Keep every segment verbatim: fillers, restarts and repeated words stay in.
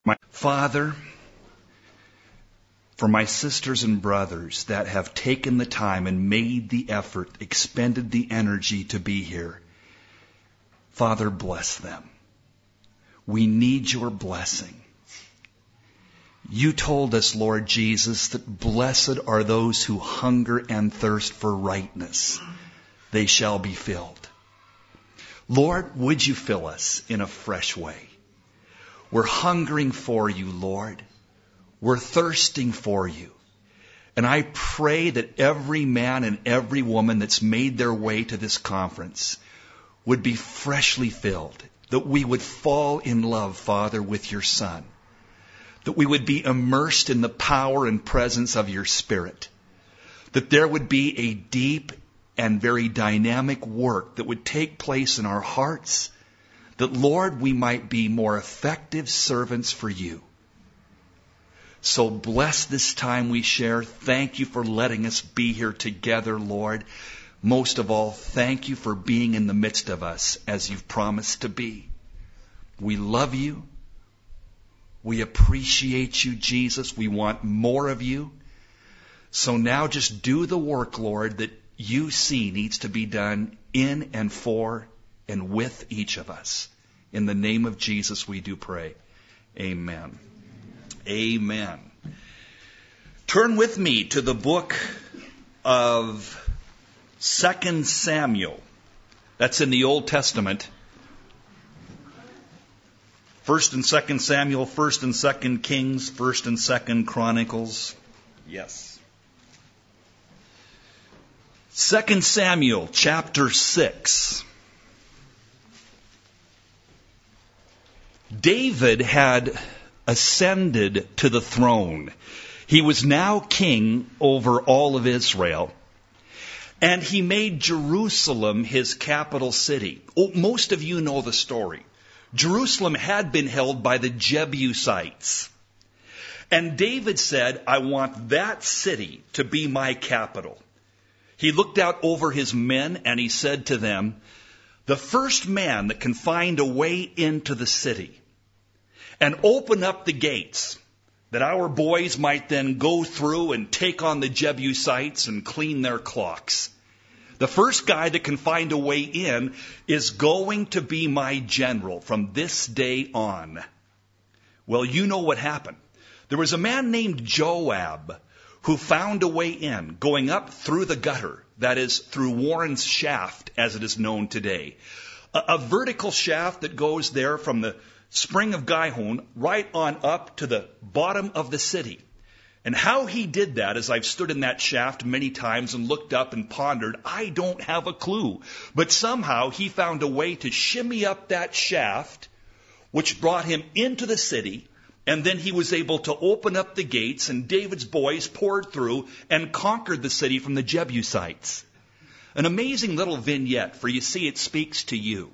My Father, for my sisters and brothers that have taken the time and made the effort, expended the energy to be here, Father, bless them. We need your blessing. You told us, Lord Jesus, that blessed are those who hunger and thirst for rightness. They shall be filled. Lord, would you fill us in a fresh way? We're hungering for you, Lord. We're thirsting for you. And I pray that every man and every woman that's made their way to this conference would be freshly filled, that we would fall in love, Father, with your Son, that we would be immersed in the power and presence of your Spirit, that there would be a deep and very dynamic work that would take place in our hearts, that, Lord, we might be more effective servants for you. So bless this time we share. Thank you for letting us be here together, Lord. Most of all, thank you for being in the midst of us as you've promised to be. We love you. We appreciate you, Jesus. We want more of you. So now just do the work, Lord, that you see needs to be done in and for and with each of us. In the name of Jesus we do pray. Amen. Amen. Turn with me to the book of Second Samuel. That's in the Old Testament. First and Second Samuel, First and Second Kings, First and Second Chronicles. Yes. Second Samuel chapter six. David had ascended to the throne. He was now king over all of Israel. And he made Jerusalem his capital city. Oh, most of you know the story. Jerusalem had been held by the Jebusites. And David said, I want that city to be my capital. He looked out over his men and he said to them, the first man that can find a way into the city and open up the gates that our boys might then go through and take on the Jebusites and clean their clocks. The first guy that can find a way in is going to be my general from this day on. Well, you know what happened. There was a man named Joab who found a way in, going up through the gutter, that is, through Warren's Shaft, as it is known today. A, a vertical shaft that goes there from the spring of Gihon right on up to the bottom of the city. And how he did that, as I've stood in that shaft many times and looked up and pondered, I don't have a clue. But somehow he found a way to shimmy up that shaft, which brought him into the city. And then he was able to open up the gates, and David's boys poured through and conquered the city from the Jebusites. An amazing little vignette, for you see, it speaks to you.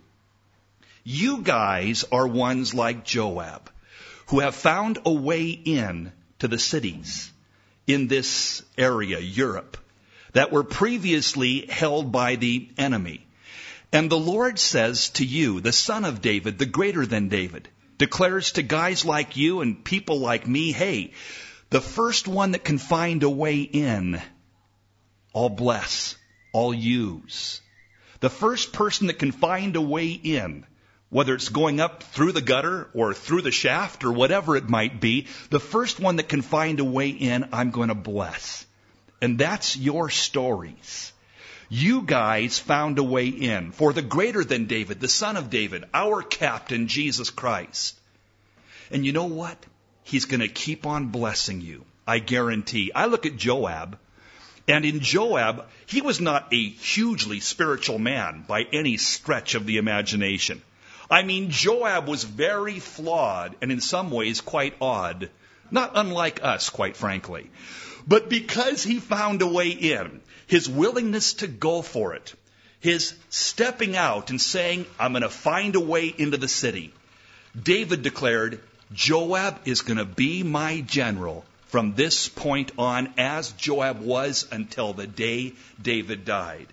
You guys are ones like Joab, who have found a way in to the cities in this area, Europe, that were previously held by the enemy. And the Lord says to you, the son of David, the greater than David, declares to guys like you and people like me, hey, the first one that can find a way in, I'll bless, I'll use. The first person that can find a way in, whether it's going up through the gutter or through the shaft or whatever it might be, the first one that can find a way in, I'm going to bless. And that's your stories. You guys found a way in for the greater than David, the son of David, our captain, Jesus Christ. And you know what? He's going to keep on blessing you, I guarantee. I look at Joab, and in Joab, he was not a hugely spiritual man by any stretch of the imagination. I mean, Joab was very flawed and in some ways quite odd, not unlike us, quite frankly. But because he found a way in, his willingness to go for it, his stepping out and saying, I'm going to find a way into the city, David declared, Joab is going to be my general from this point on, as Joab was until the day David died.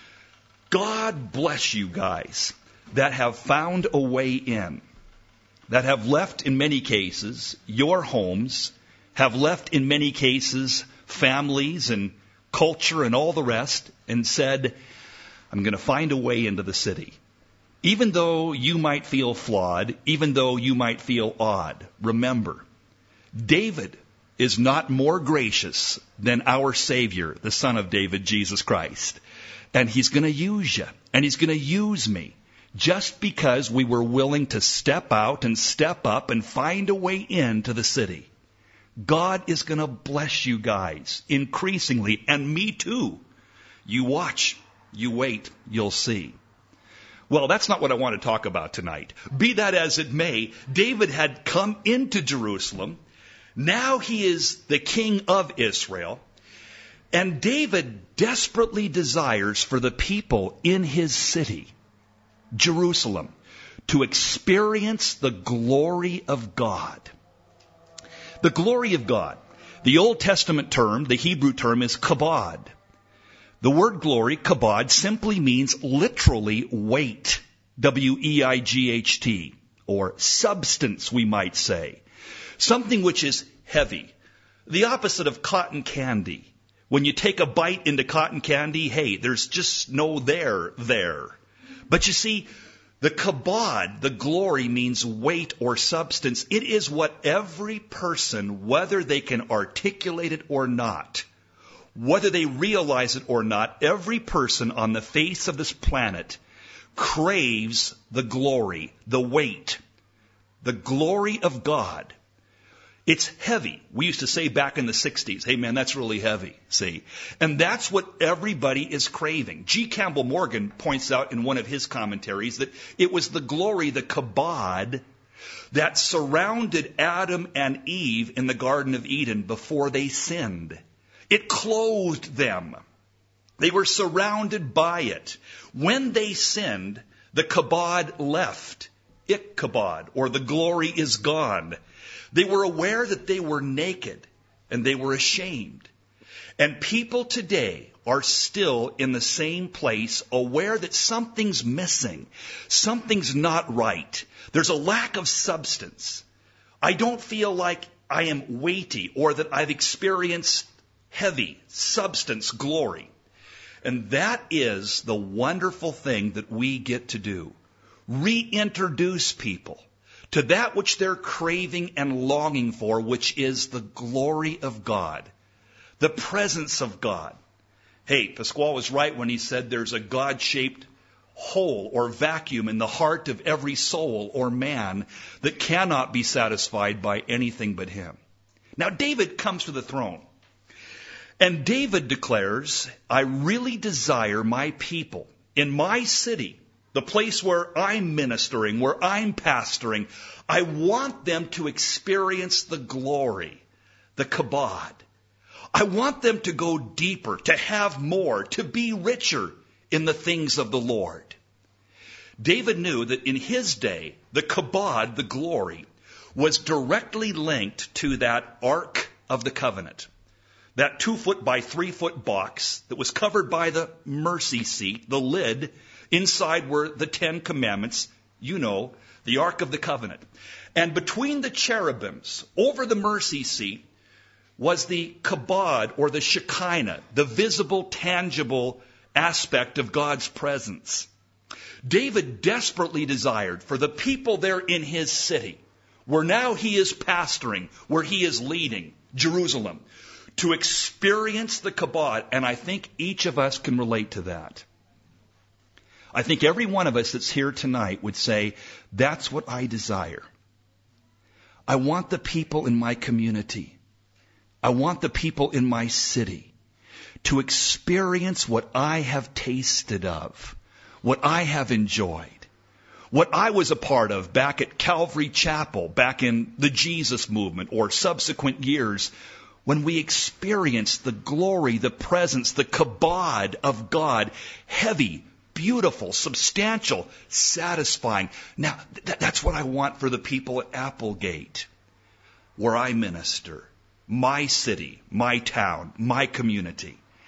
God bless you guys that have found a way in. that have left, in many cases, your homes, have left, in many cases, families and culture and all the rest, and said, I'm going to find a way into the city. Even though you might feel flawed, even though you might feel odd, remember, David is not more gracious than our Savior, the Son of David, Jesus Christ. And He's going to use you, and He's going to use me, just because we were willing to step out and step up and find a way into the city. God is going to bless you guys increasingly, and me too. You watch, you wait, you'll see. Well, that's not what I want to talk about tonight. Be that as it may, David had come into Jerusalem. Now he is the king of Israel. And David desperately desires for the people in his city, Jerusalem, to experience the glory of God. The glory of God. The Old Testament term, the Hebrew term, is kabod. The word glory, kabod, simply means literally weight, W E I G H T, or substance, we might say. Something which is heavy. The opposite of cotton candy. When you take a bite into cotton candy, hey, there's just no there there. But you see, the kabod, the glory, means weight or substance. It is what every person, whether they can articulate it or not, whether they realize it or not, every person on the face of this planet craves the glory, the weight, the glory of God. It's heavy. We used to say back in the sixties, hey man, that's really heavy, see? And that's what everybody is craving. G. Campbell Morgan points out in one of his commentaries that it was the glory, the kabod, that surrounded Adam and Eve in the Garden of Eden before they sinned. It clothed them. They were surrounded by it. When they sinned, the kabod left. Ichabod, or the glory is gone. They were aware that they were naked, and they were ashamed. And people today are still in the same place, aware that something's missing. Something's not right. There's a lack of substance. I don't feel like I am weighty, or that I've experienced heavy substance glory. And that is the wonderful thing that we get to do. Reintroduce people to that which they're craving and longing for, which is the glory of God, the presence of God. Hey, Pasquale was right when he said there's a God-shaped hole or vacuum in the heart of every soul or man that cannot be satisfied by anything but Him. Now, David comes to the throne. And David declares, I really desire my people in my city, the place where I'm ministering, where I'm pastoring, I want them to experience the glory, the kabod. I want them to go deeper, to have more, to be richer in the things of the Lord. David knew that in his day, the kabod, the glory, was directly linked to that Ark of the Covenant. That two foot by three foot box that was covered by the mercy seat, the lid. Inside were the Ten Commandments, you know, the Ark of the Covenant. And between the cherubims, over the mercy seat, was the kabod, or the Shekinah, the visible, tangible aspect of God's presence. David desperately desired for the people there in his city, where now he is pastoring, where he is leading, Jerusalem, to experience the kabod. And I think each of us can relate to that. I think every one of us that's here tonight would say, that's what I desire. I want the people in my community, I want the people in my city to experience what I have tasted of, what I have enjoyed, what I was a part of back at Calvary Chapel, back in the Jesus movement or subsequent years, when we experienced the glory, the presence, the kabod of God, heavy, beautiful, substantial, satisfying. Now, th- that's what I want for the people at Applegate, where I minister, my city, my town, my community.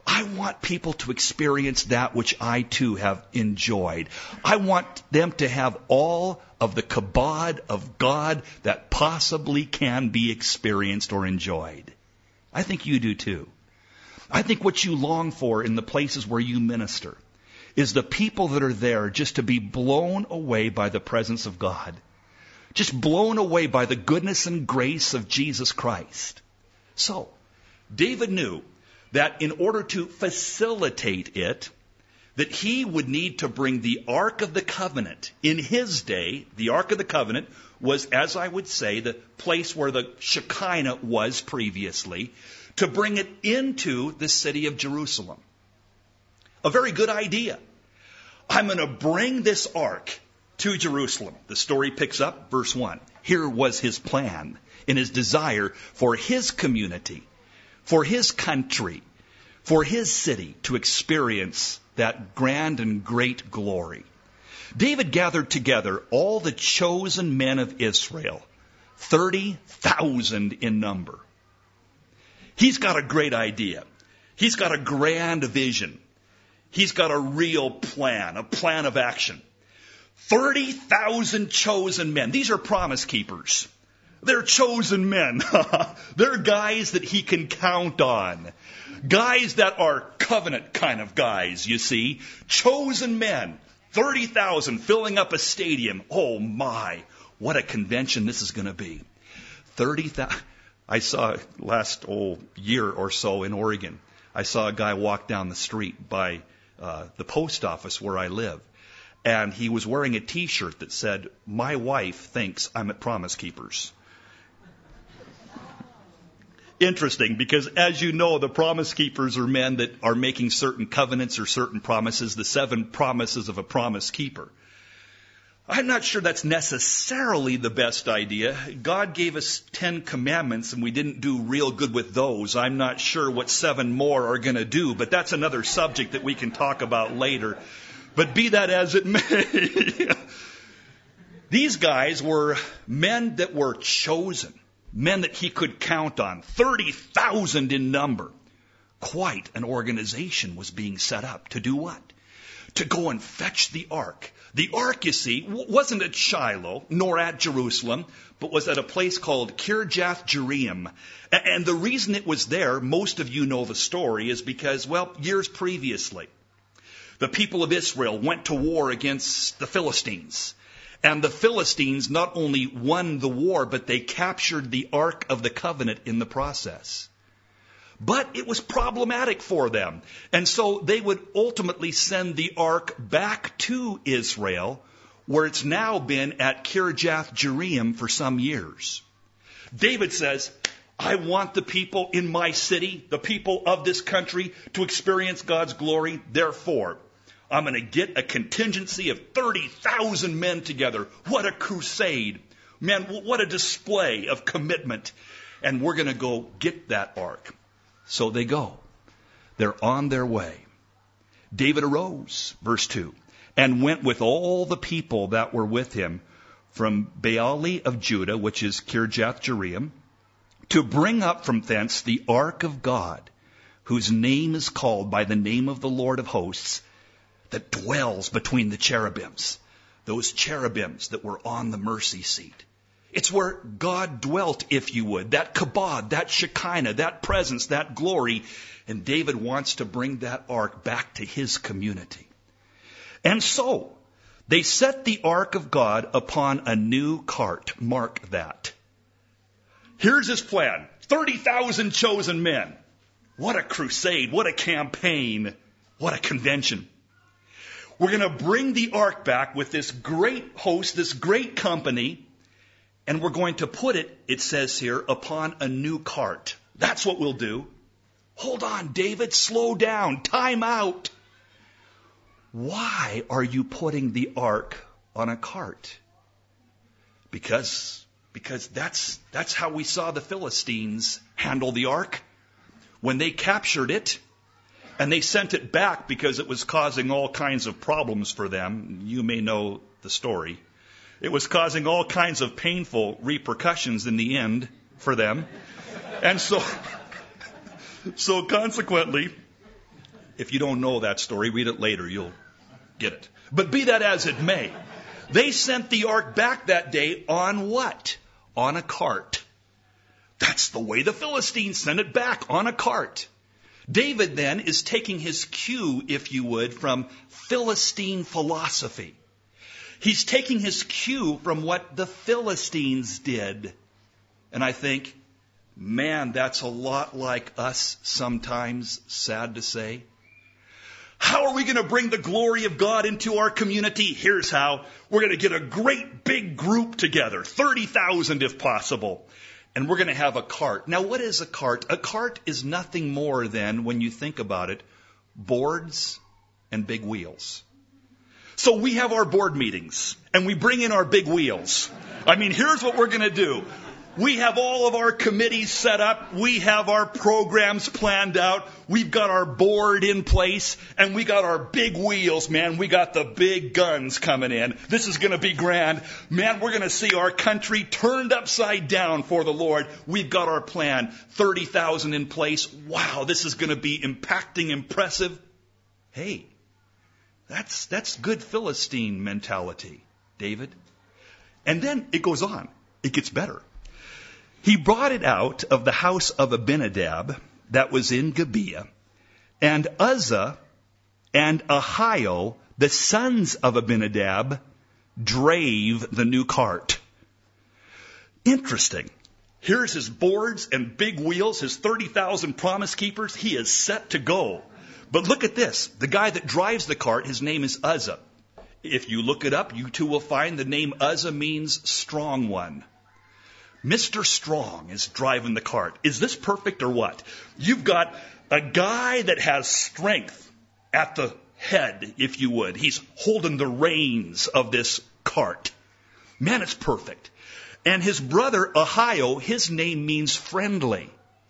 I want people to experience that which I too have enjoyed. I want them to have all of the kabod of God that possibly can be experienced or enjoyed. I think you do too. I think what you long for in the places where you minister is the people that are there just to be blown away by the presence of God. Just blown away by the goodness and grace of Jesus Christ. So, David knew that in order to facilitate it, that he would need to bring the Ark of the Covenant. In his day, the Ark of the Covenant was, as I would say, the place where the Shekinah was previously, to bring it into the city of Jerusalem. A very good idea. I'm going to bring this Ark to Jerusalem. The story picks up, verse one. Here was his plan and his desire for his community, for his country, for his city to experience that grand and great glory. David gathered together all the chosen men of Israel, thirty thousand in number. He's got a great idea. He's got a grand vision. He's got a real plan, a plan of action. thirty thousand chosen men. These are promise keepers. They're chosen men. They're guys that he can count on. Guys that are covenant kind of guys, you see. Chosen men. thirty thousand filling up a stadium. Oh my, what a convention this is going to be. thirty thousand. I saw last oh, year or so in Oregon, I saw a guy walk down the street by uh, the post office where I live. And he was wearing a T-shirt that said, "My wife thinks I'm at Promise Keepers." Interesting, because as you know, the Promise Keepers are men that are making certain covenants or certain promises, the seven promises of a promise keeper. I'm not sure that's necessarily the best idea. God gave us Ten Commandments and we didn't do real good with those. I'm not sure what seven more are going to do, but that's another subject that we can talk about later. But be that as it may, these guys were men that were chosen, men that he could count on, thirty thousand in number. Quite an organization was being set up to do what? To go and fetch the ark. The ark, you see, wasn't at Shiloh, nor at Jerusalem, but was at a place called Kirjath Jearim. And the reason it was there, most of you know the story, is because, well, years previously, the people of Israel went to war against the Philistines. And the Philistines not only won the war, but they captured the Ark of the Covenant in the process. But it was problematic for them. And so they would ultimately send the ark back to Israel, where it's now been at Kirjath Jearim for some years. David says, I want the people in my city, the people of this country, to experience God's glory. Therefore, I'm going to get a contingency of thirty thousand men together. What a crusade. Man, what a display of commitment. And we're going to go get that ark. So they go. They're on their way. David arose, verse two, and went with all the people that were with him from Baali of Judah, which is Kirjath Jearim, to bring up from thence the ark of God, whose name is called by the name of the Lord of hosts, that dwells between the cherubims, those cherubims that were on the mercy seat. It's where God dwelt, if you would, that kabod, that Shekinah, that presence, that glory. And David wants to bring that ark back to his community. And so they set the ark of God upon a new cart. Mark that. Here's his plan. thirty thousand chosen men. What a crusade. What a campaign. What a convention. We're going to bring the ark back with this great host, this great company. And we're going to put it, it says here, upon a new cart. That's what we'll do. Hold on, David, slow down, time out. Why are you putting the ark on a cart? Because, because that's, that's how we saw the Philistines handle the ark. When they captured it, and they sent it back because it was causing all kinds of problems for them. You may know the story. It was causing all kinds of painful repercussions in the end for them. And so, so consequently, If you don't know that story, read it later. You'll get it. But be that as it may, they sent the ark back that day on what? On a cart. That's the way the Philistines sent it back, on a cart. David then is taking his cue, if you would, from Philistine philosophy. He's taking his cue from what the Philistines did. And I think, man, that's a lot like us sometimes, sad to say. How are we going to bring the glory of God into our community? Here's how. We're going to get a great big group together, thirty thousand if possible. And we're going to have a cart. Now, what is a cart? A cart is nothing more than, when you think about it, boards and big wheels. So we have our board meetings, and we bring in our big wheels. I mean, here's what we're going to do. We have all of our committees set up. We have our programs planned out. We've got our board in place, and we got our big wheels, man. We got the big guns coming in. This is going to be grand. Man, we're going to see our country turned upside down for the Lord. We've got our plan. thirty thousand in place. Wow, this is going to be impacting, impressive. Hey, that's, that's good Philistine mentality, David. And then it goes on. It gets better. He brought it out of the house of Abinadab that was in Gibeah, and Uzzah and Ahio, the sons of Abinadab, drave the new cart. Interesting. Here's his boards and big wheels, his thirty thousand promise keepers. He is set to go. But look at this. The guy that drives the cart, his name is Uzzah. If you look it up, you too will find the name Uzzah means strong one. Mister Strong is driving the cart. Is this perfect or what? You've got a guy that has strength at the head, if you would. He's holding the reins of this cart. Man, it's perfect. And his brother, Ahio, his name means friendly.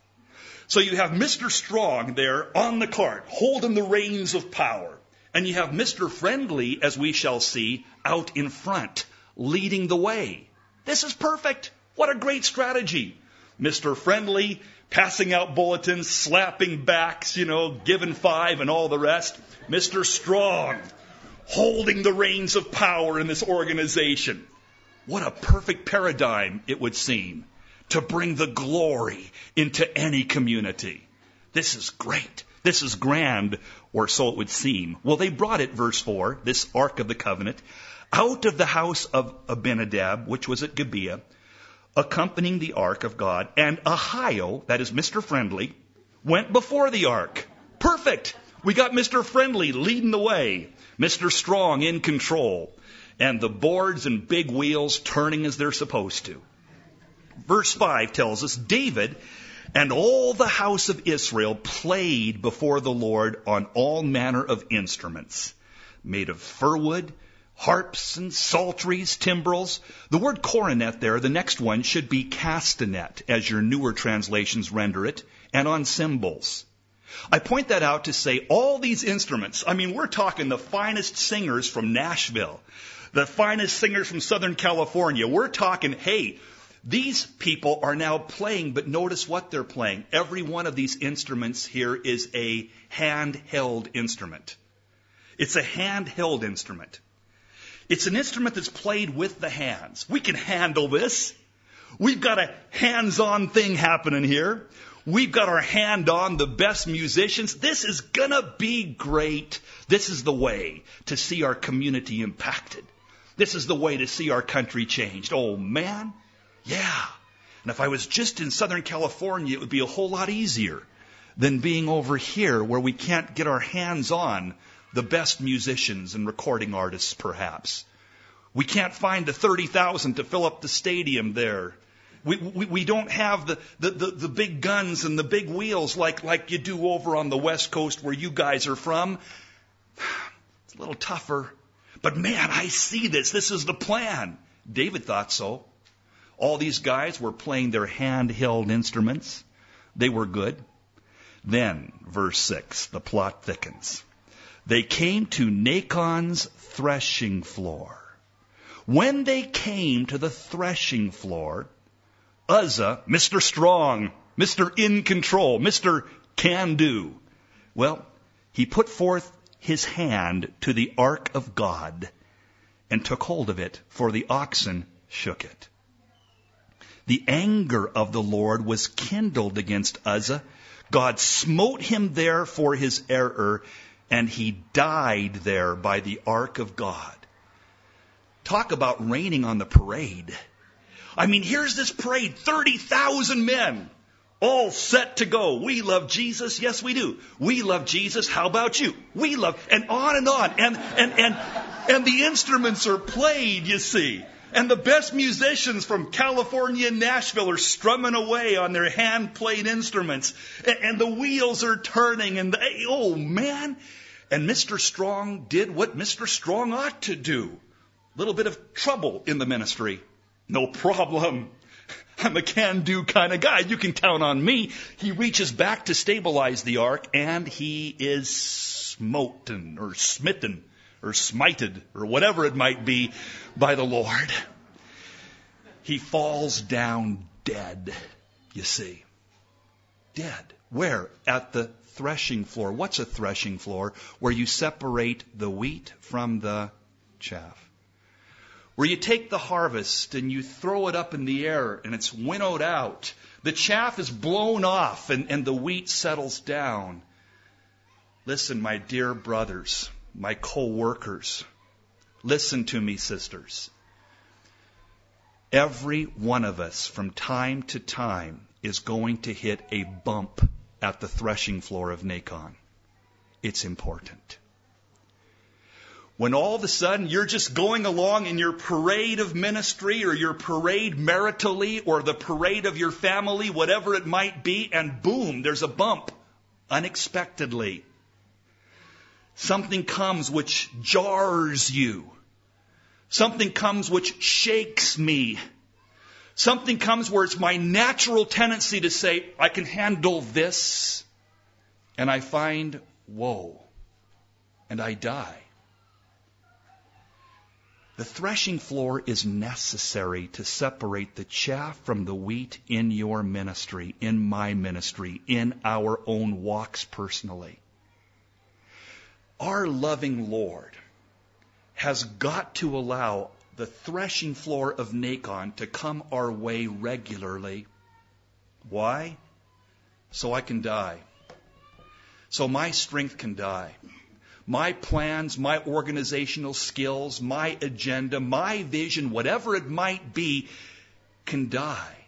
So you have Mister Strong there on the cart, holding the reins of power. And you have Mister Friendly, as we shall see, out in front, leading the way. This is perfect. What a great strategy. Mister Friendly, passing out bulletins, slapping backs, you know, giving five and all the rest. Mister Strong, holding the reins of power in this organization. What a perfect paradigm it would seem to bring the glory into any community. This is great. This is grand, or so it would seem. Well, they brought it, verse four, this Ark of the Covenant, out of the house of Abinadab, which was at Gibeah, accompanying the ark of God, and Ahio, that is Mister Friendly, went before the ark. Perfect. We got Mister Friendly leading the way, Mister Strong in control, and the boards and big wheels turning as they're supposed to. Verse five tells us, David and all the house of Israel played before the Lord on all manner of instruments, made of fir wood, harps and psalteries, timbrels. The word coronet there, the next one, should be castanet, as your newer translations render it, and on cymbals. I point that out to say all these instruments, I mean, we're talking the finest singers from Nashville, the finest singers from Southern California. We're talking, hey, these people are now playing, but notice what they're playing. Every one of these instruments here is a handheld instrument. It's a handheld instrument. It's an instrument that's played with the hands. We can handle this. We've got a hands-on thing happening here. We've got our hand on the best musicians. This is going to be great. This is the way to see our community impacted. This is the way to see our country changed. Oh, man. Yeah. And if I was just in Southern California, it would be a whole lot easier than being over here where we can't get our hands on the best musicians and recording artists, perhaps. We can't find the thirty thousand to fill up the stadium there. We, we, we don't have the, the, the, the big guns and the big wheels like, like you do over on the West Coast where you guys are from. It's a little tougher. But man, I see this. This is the plan. David thought so. All these guys were playing their handheld instruments. They were good. Then, verse six, the plot thickens. They came to Nachon's threshing floor. When they came to the threshing floor, Uzzah, Mister Strong, Mister In Control, Mister Can Do, well, he put forth his hand to the ark of God and took hold of it, for the oxen shook it. The anger of the Lord was kindled against Uzzah. God smote him there for his error, and he died there by the ark of God. Talk about raining on the parade. I mean, here's this parade, thirty thousand men, all set to go. We love Jesus. Yes, we do. We love Jesus. How about you? We love, and on and on. And, and, and, and the instruments are played, you see. And the best musicians from California and Nashville are strumming away on their hand-played instruments. And, and the wheels are turning. And the, oh, man. And Mister Strong did what Mister Strong ought to do. A little bit of trouble in the ministry. No problem. I'm a can-do kind of guy. You can count on me. He reaches back to stabilize the ark, and he is smoten or smitten or smited or whatever it might be by the Lord. He falls down dead, you see. Dead. Where? At the threshing floor. What's a threshing floor? Where you separate the wheat from the chaff. Where you take the harvest and you throw it up in the air and it's winnowed out. The chaff is blown off and, and the wheat settles down. Listen, my dear brothers, my co-workers, listen to me, sisters. Every one of us from time to time is going to hit a bump at the threshing floor of Nacon. It's important. When all of a sudden you're just going along in your parade of ministry or your parade maritally or the parade of your family, whatever it might be, and boom, there's a bump unexpectedly. Something comes which jars you. Something comes which shakes me. Something comes where it's my natural tendency to say, I can handle this. And I find, whoa, and I die. The threshing floor is necessary to separate the chaff from the wheat in your ministry, in my ministry, in our own walks personally. Our loving Lord has got to allow the threshing floor of Nacon to come our way regularly. Why? So I can die. So my strength can die. My plans, my organizational skills, my agenda, my vision, whatever it might be, can die.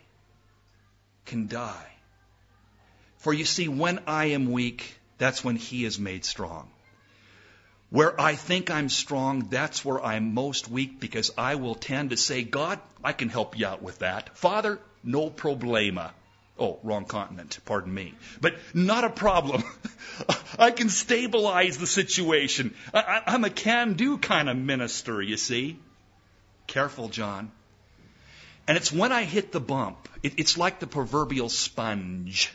Can die. For you see, when I am weak, that's when He is made strong. Where I think I'm strong, that's where I'm most weak, because I will tend to say, God, I can help you out with that. Father, no problema. Oh, wrong continent, pardon me. But not a problem. I can stabilize the situation. I, I, I'm a can-do kind of minister, you see. Careful, John. And it's when I hit the bump, it, it's like the proverbial sponge.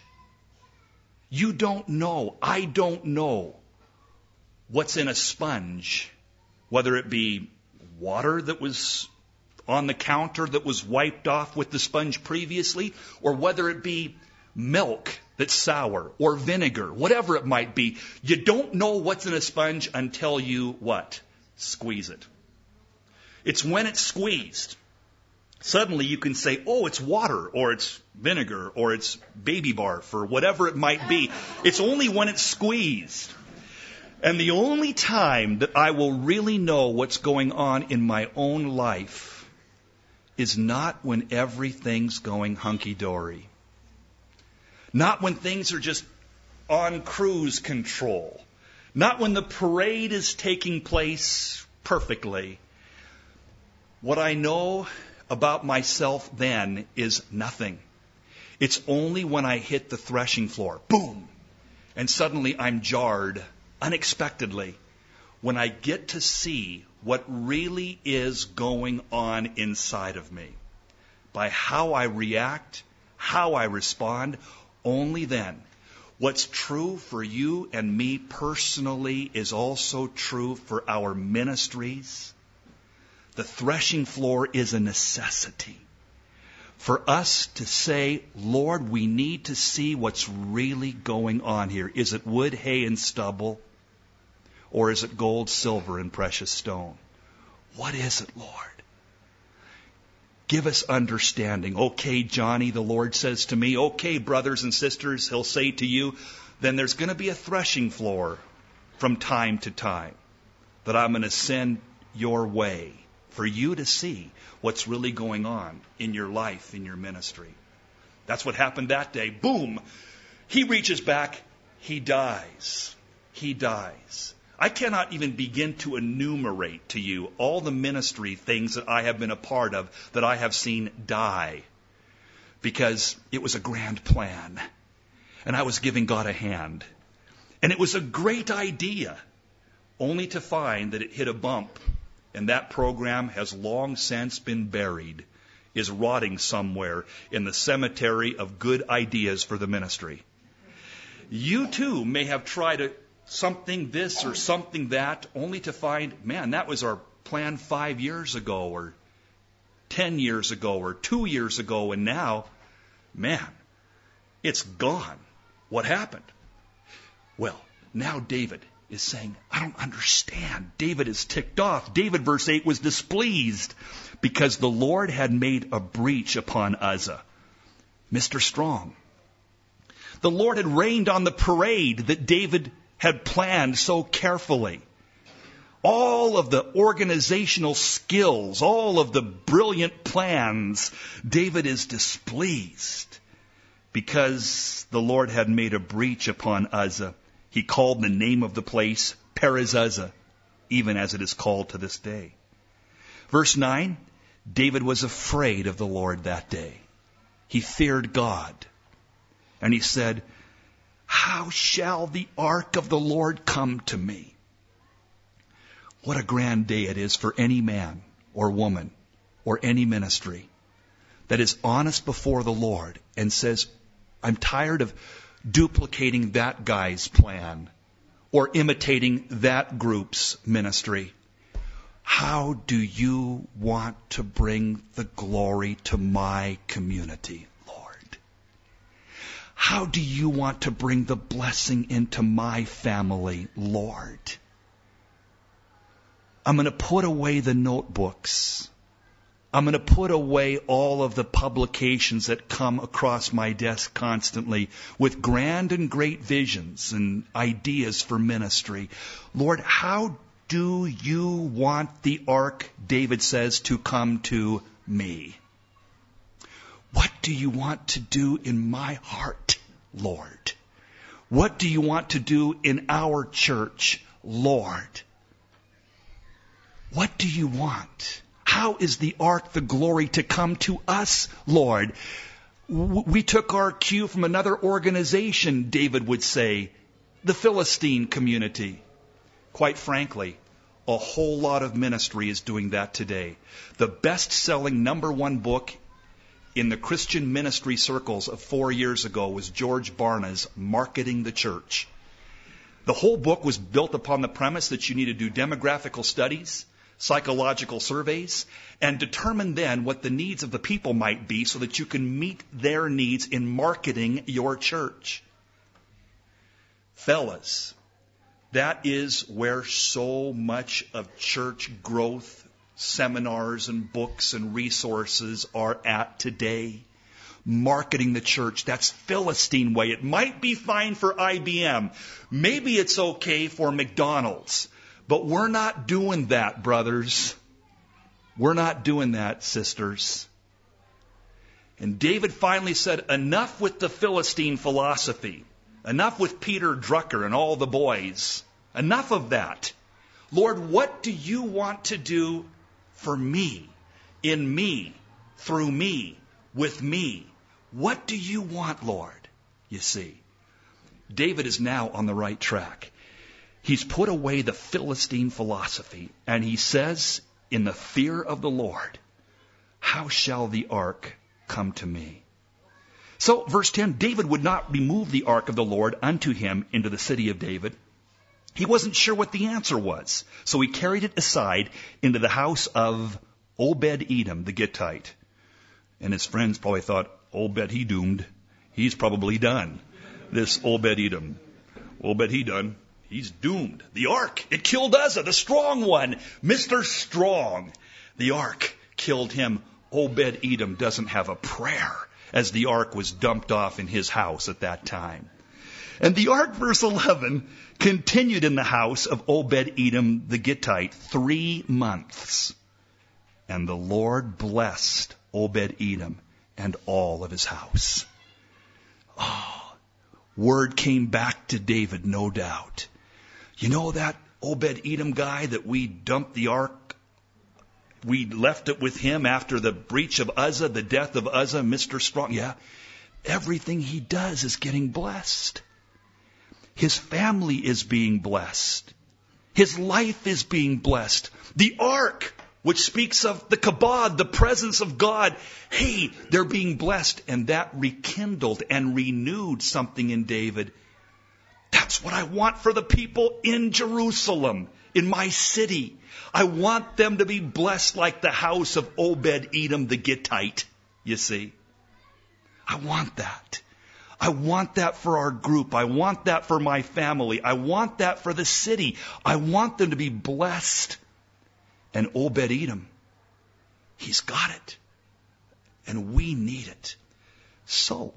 You don't know, I don't know what's in a sponge, whether it be water that was on the counter that was wiped off with the sponge previously, or whether it be milk that's sour, or vinegar, whatever it might be. You don't know what's in a sponge until you, what? Squeeze it. It's when it's squeezed. Suddenly you can say, oh, it's water, or it's vinegar, or it's baby barf, or whatever it might be. It's only when it's squeezed. And the only time that I will really know what's going on in my own life is not when everything's going hunky-dory. Not when things are just on cruise control. Not when the parade is taking place perfectly. What I know about myself then is nothing. It's only when I hit the threshing floor, boom, and suddenly I'm jarred unexpectedly, when I get to see what really is going on inside of me. By how I react, how I respond, only then. What's true for you and me personally is also true for our ministries. The threshing floor is a necessity for us to say, Lord, we need to see what's really going on here. Is it wood, hay, and stubble? Or is it gold, silver, and precious stone? What is it, Lord? Give us understanding. Okay, Johnny, the Lord says to me. Okay, brothers and sisters, He'll say to you, then there's going to be a threshing floor from time to time that I'm going to send your way for you to see what's really going on in your life, in your ministry. That's what happened that day. Boom! He reaches back. He dies. He dies. I cannot even begin to enumerate to you all the ministry things that I have been a part of that I have seen die because it was a grand plan and I was giving God a hand. And it was a great idea only to find that it hit a bump and that program has long since been buried, is rotting somewhere in the cemetery of good ideas for the ministry. You too may have tried a something this or something that, only to find, man, that was our plan five years ago or ten years ago or two years ago, and now, man, it's gone. What happened? Well, now David is saying, I don't understand. David is ticked off. David, verse eight, was displeased because the Lord had made a breach upon Uzzah, Mister Strong. The Lord had rained on the parade that David had planned so carefully. All of the organizational skills, all of the brilliant plans, David is displeased because the Lord had made a breach upon Uzzah. He called the name of the place Perez Uzzah, even as it is called to this day. Verse nine, David was afraid of the Lord that day. He feared God. And he said, how shall the ark of the Lord come to me? What a grand day it is for any man or woman or any ministry that is honest before the Lord and says, I'm tired of duplicating that guy's plan or imitating that group's ministry. How do you want to bring the glory to my community, Lord? How do you want to bring the blessing into my family, Lord? I'm going to put away the notebooks. I'm going to put away all of the publications that come across my desk constantly with grand and great visions and ideas for ministry. Lord, how do you want the ark, David says, to come to me? What do you want to do in my heart, Lord? What do you want to do in our church, Lord? What do you want? How is the ark, the glory, to come to us, Lord? We took our cue from another organization, David would say, the Philistine community. Quite frankly, a whole lot of ministry is doing that today. The best-selling number one book in the Christian ministry circles of four years ago was George Barna's Marketing the Church. The whole book was built upon the premise that you need to do demographical studies, psychological surveys, and determine then what the needs of the people might be so that you can meet their needs in marketing your church. Fellas, that is where so much of church growth, seminars and books and resources are at today. Marketing the church, that's Philistine way. It might be fine for I B M. Maybe it's okay for McDonald's. But we're not doing that, brothers. We're not doing that, sisters. And David finally said, enough with the Philistine philosophy. Enough with Peter Drucker and all the boys. Enough of that. Lord, what do you want to do for me, in me, through me, with me? What do you want, Lord? You see, David is now on the right track. He's put away the Philistine philosophy, and he says, in the fear of the Lord, how shall the ark come to me? So, verse ten, David would not remove the ark of the Lord unto him into the city of David. He wasn't sure what the answer was, so he carried it aside into the house of Obed-Edom, the Gittite. And his friends probably thought, Obed, he doomed. He's probably done. This Obed-Edom. Obed, he done. He's doomed. The ark, it killed Uzzah, the strong one, Mister Strong. The ark killed him. Obed-Edom doesn't have a prayer as the ark was dumped off in his house at that time. And the ark, verse eleven, continued in the house of Obed-Edom the Gittite three months. And the Lord blessed Obed-Edom and all of his house. Oh, word came back to David, no doubt. You know that Obed-Edom guy that we dumped the ark? We left it with him after the breach of Uzzah, the death of Uzzah, Mister Strong. Yeah, everything he does is getting blessed. His family is being blessed. His life is being blessed. The ark, which speaks of the kabod, the presence of God, hey, they're being blessed. And that rekindled and renewed something in David. That's what I want for the people in Jerusalem, in my city. I want them to be blessed like the house of Obed-Edom the Gittite, you see. I want that. I want that for our group. I want that for my family. I want that for the city. I want them to be blessed. And Obed-Edom, he's got it. And we need it. So,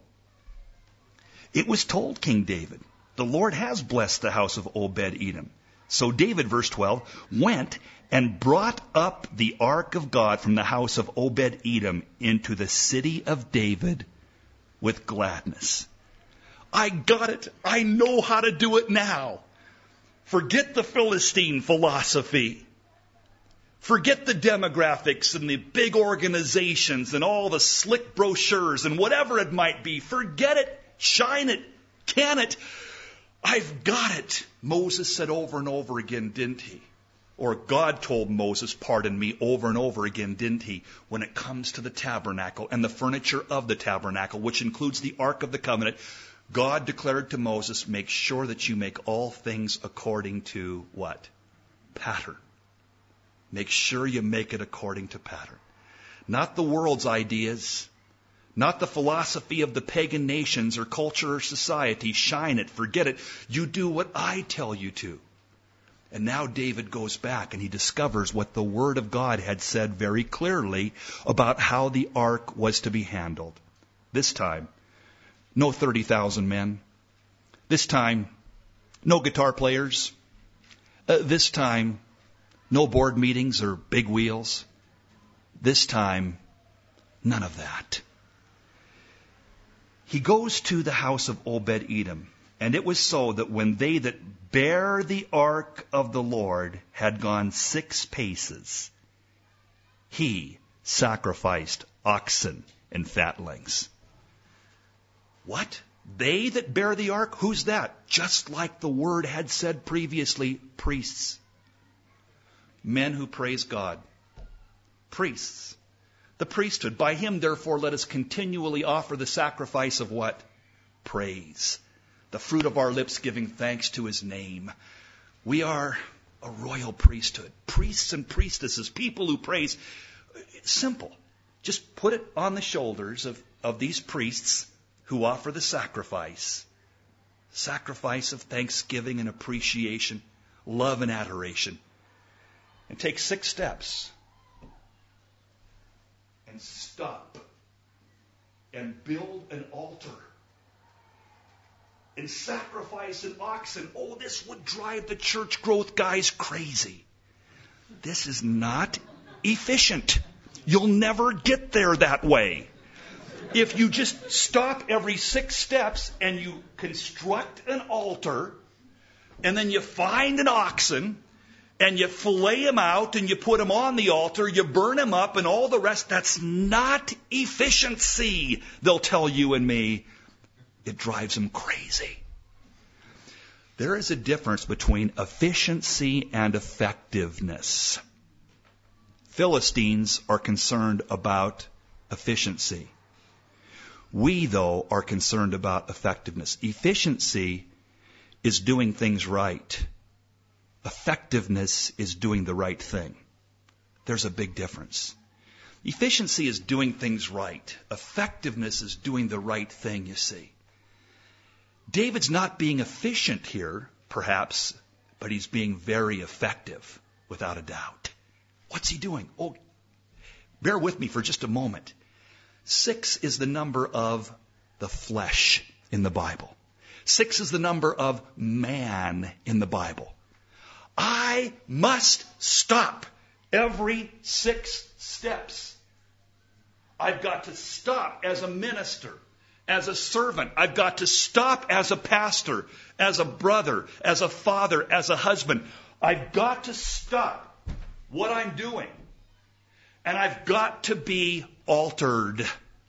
it was told King David, the Lord has blessed the house of Obed-Edom. So David, verse twelve, went and brought up the ark of God from the house of Obed-Edom into the city of David with gladness. I got it. I know how to do it now. Forget the Philistine philosophy. Forget the demographics and the big organizations and all the slick brochures and whatever it might be. Forget it. Shine it. Can it. I've got it. Moses said over and over again, didn't he? Or God told Moses, pardon me, over and over again, didn't he? When it comes to the tabernacle and the furniture of the tabernacle, which includes the Ark of the Covenant, God declared to Moses, make sure that you make all things according to what? Pattern. Make sure you make it according to pattern. Not the world's ideas. Not the philosophy of the pagan nations or culture or society. Shine it, forget it. You do what I tell you to. And now David goes back and he discovers what the Word of God had said very clearly about how the ark was to be handled. This time, no thirty thousand men. This time, no guitar players. Uh, this time, no board meetings or big wheels. This time, none of that. He goes to the house of Obed-Edom, and it was so that when they that bare the ark of the Lord had gone six paces, he sacrificed oxen and fatlings. What? They that bear the ark? Who's that? Just like the word had said previously, priests. Men who praise God. Priests. The priesthood. By him, therefore, let us continually offer the sacrifice of what? Praise. The fruit of our lips giving thanks to his name. We are a royal priesthood. Priests and priestesses, people who praise. It's simple. Just put it on the shoulders of, of these priests who offer the sacrifice. Sacrifice of thanksgiving and appreciation, love and adoration. And take six steps. And stop and build an altar and sacrifice an oxen. Oh, this would drive the church growth guys crazy. This is not efficient. You'll never get there that way. If you just stop every six steps and you construct an altar and then you find an oxen and you fillet him out and you put him on the altar, you burn him up and all the rest, that's not efficiency, they'll tell you and me. It drives them crazy. There is a difference between efficiency and effectiveness. Philistines are concerned about efficiency. We, though, are concerned about effectiveness. Efficiency is doing things right. Effectiveness is doing the right thing. There's a big difference. Efficiency is doing things right. Effectiveness is doing the right thing, you see. David's not being efficient here, perhaps, but he's being very effective, without a doubt. What's he doing? Oh, bear with me for just a moment. Six is the number of the flesh in the Bible. Six is the number of man in the Bible. I must stop every six steps. I've got to stop as a minister, as a servant. I've got to stop as a pastor, as a brother, as a father, as a husband. I've got to stop what I'm doing. And I've got to be altered.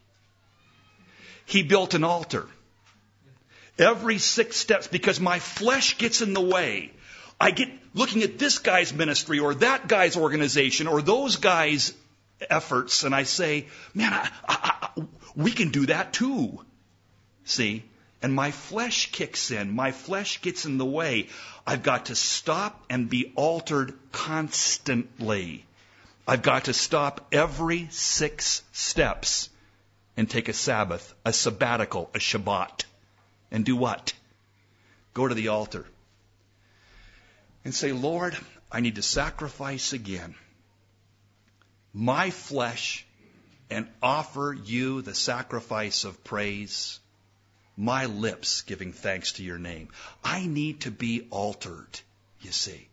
He built an altar. Every six steps, because my flesh gets in the way. I get looking at this guy's ministry or that guy's organization or those guys' efforts, and I say, man, I, I, I, we can do that too. See? And my flesh kicks in. My flesh gets in the way. I've got to stop and be altered constantly. I've got to stop every six steps and take a Sabbath, a sabbatical, a Shabbat. And do what? Go to the altar and say, Lord, I need to sacrifice again my flesh and offer you the sacrifice of praise, my lips giving thanks to your name. I need to be altered, you see.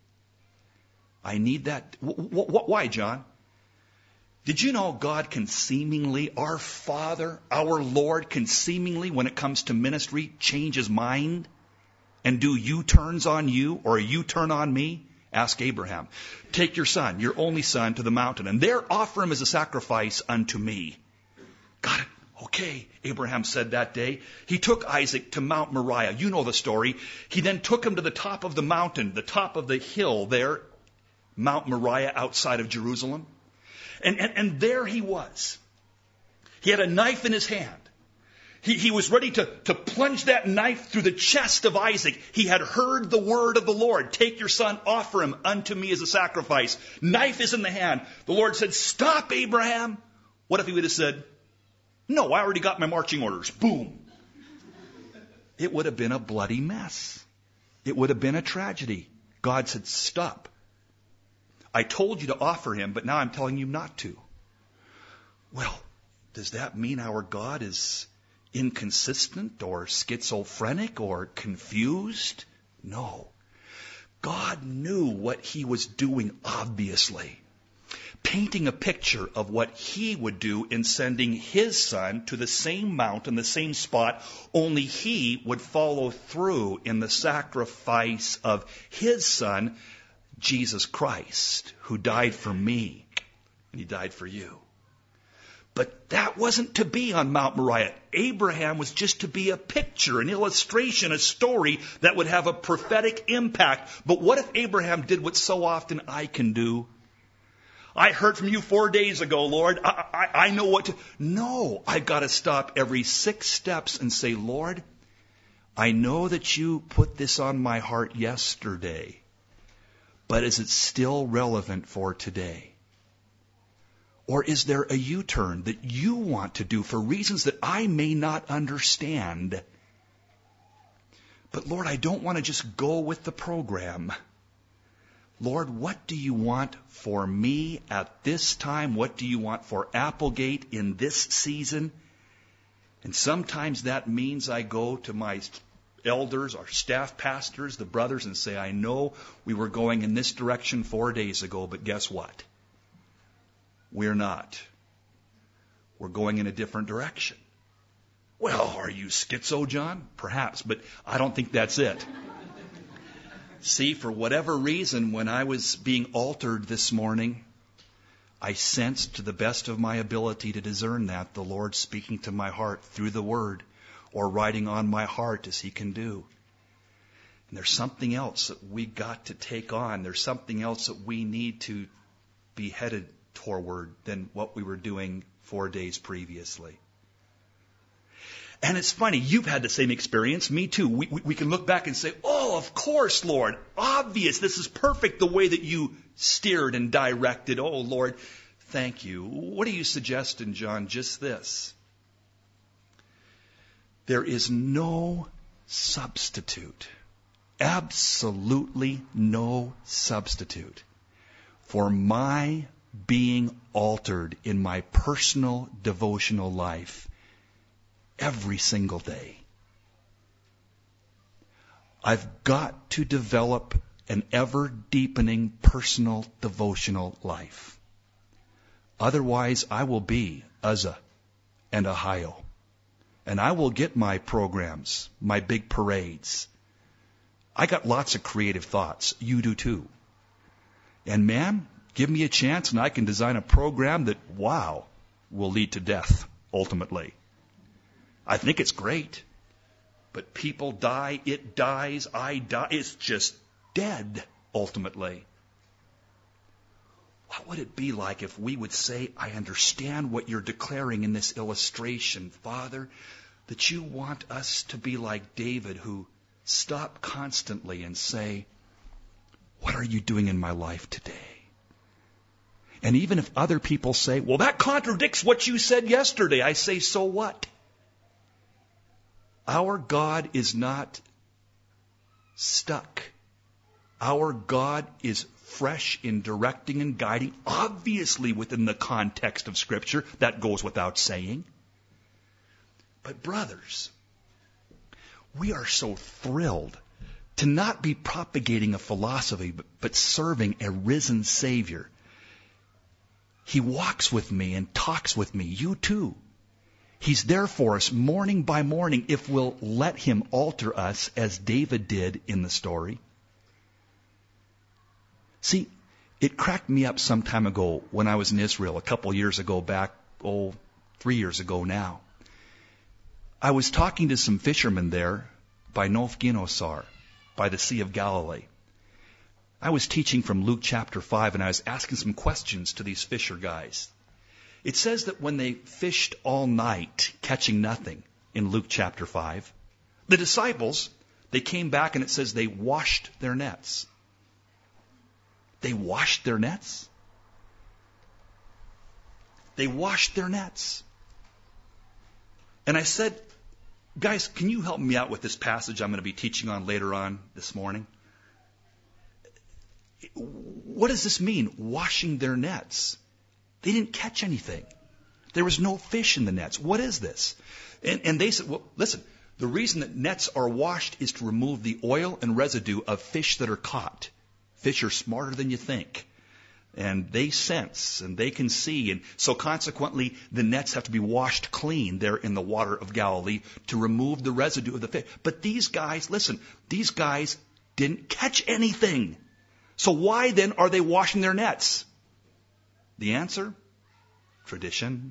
I need that. W- w- why, John? Did you know God can seemingly, our Father, our Lord, can seemingly, when it comes to ministry, change his mind and do U-turns on you or a U-turn on me? Ask Abraham. Take your son, your only son, to the mountain, and there offer him as a sacrifice unto me. Got it. Okay, Abraham said that day. He took Isaac to Mount Moriah. You know the story. He then took him to the top of the mountain, the top of the hill there, Mount Moriah outside of Jerusalem. And, and, and there he was. He had a knife in his hand. He, he was ready to, to plunge that knife through the chest of Isaac. He had heard the word of the Lord. Take your son, offer him unto me as a sacrifice. Knife is in the hand. The Lord said, stop, Abraham. What if he would have said, no, I already got my marching orders. Boom. It would have been a bloody mess. It would have been a tragedy. God said, stop. I told you to offer him, but now I'm telling you not to. Well, does that mean our God is inconsistent or schizophrenic or confused? No. God knew what he was doing, obviously. Painting a picture of what he would do in sending his son to the same mountain, the same spot, only he would follow through in the sacrifice of his son, Jesus Christ, who died for me, and he died for you. But that wasn't to be on Mount Moriah. Abraham was just to be a picture, an illustration, a story that would have a prophetic impact. But what if Abraham did what so often I can do? I heard from you four days ago, Lord. I, I, I know what to... No, I've got to stop every six steps and say, Lord, I know that you put this on my heart yesterday. But is it still relevant for today? Or is there a U-turn that you want to do for reasons that I may not understand? But Lord, I don't want to just go with the program. Lord, what do you want for me at this time? What do you want for Applegate in this season? And sometimes that means I go to my elders, our staff pastors, the brothers, and say, I know we were going in this direction four days ago, but guess what? We're not. We're going in a different direction. Well, are you schizo, John? Perhaps, but I don't think that's it. See, for whatever reason, when I was being altered this morning, I sensed to the best of my ability to discern that the Lord speaking to my heart through the Word, or writing on my heart as he can do. And there's something else that we got to take on. There's something else that we need to be headed toward than what we were doing four days previously. And it's funny, you've had the same experience, me too. We, we, we can look back and say, oh, of course, Lord, obvious, this is perfect the way that you steered and directed. Oh, Lord, thank you. What do you suggest in John? Just this. There is no substitute absolutely no substitute for my being altered in my personal devotional life every single day. I've got to develop an ever-deepening personal devotional life. Otherwise, I will be Uzzah and Ahio. And I will get my programs, my big parades. I got lots of creative thoughts. You do too. And man, give me a chance and I can design a program that, wow, will lead to death, ultimately. I think it's great. But people die, it dies, I die. It's just dead, ultimately. What would it be like if we would say, I understand what you're declaring in this illustration, Father, that you want us to be like David, who stop constantly and say, what are you doing in my life today? And even if other people say, well, that contradicts what you said yesterday, I say, so what? Our God is not stuck. Our God is fresh in directing and guiding, obviously within the context of Scripture. That goes without saying. But brothers, we are so thrilled to not be propagating a philosophy, but, but serving a risen Savior. He walks with me and talks with me. You too. He's there for us morning by morning if we'll let Him alter us as David did in the story. See, it cracked me up some time ago when I was in Israel, a couple years ago back, oh, three years ago now. I was talking to some fishermen there by Nof Ginosar, by the Sea of Galilee. I was teaching from Luke chapter five, and I was asking some questions to these fisher guys. It says that when they fished all night, catching nothing, in Luke chapter five, the disciples, they came back and it says they washed their nets. They washed their nets? They washed their nets. And I said, guys, can you help me out with this passage I'm going to be teaching on later on this morning? What does this mean, washing their nets? They didn't catch anything. There was no fish in the nets. What is this? And, and they said, well, listen, the reason that nets are washed is to remove the oil and residue of fish that are caught. Fish are smarter than you think. And they sense and they can see. And so consequently, the nets have to be washed clean there in the water of Galilee to remove the residue of the fish. But these guys, listen, these guys didn't catch anything. So why then are they washing their nets? The answer? Tradition.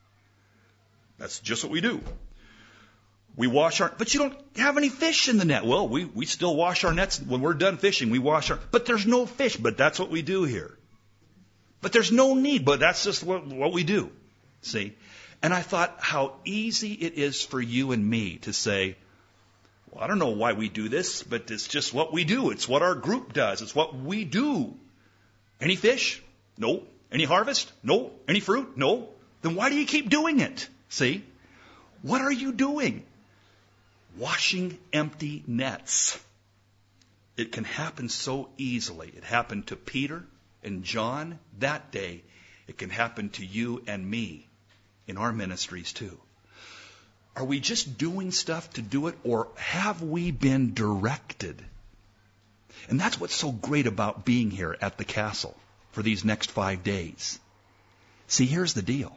That's just what we do. We wash our, but you don't have any fish in the net. Well, we, we still wash our nets when we're done fishing. We wash our, but there's no fish, but that's what we do here. But there's no need, but that's just what, what we do. See? And I thought how easy it is for you and me to say, well, I don't know why we do this, but it's just what we do. It's what our group does. It's what we do. Any fish? No. Any harvest? No. Any fruit? No. Then why do you keep doing it? See? What are you doing? Washing empty nets. It can happen so easily. It happened to Peter and John that day. It can happen to you and me in our ministries too. Are we just doing stuff to do it, or have we been directed? And that's what's so great about being here at the castle for these next five days. See, here's the deal.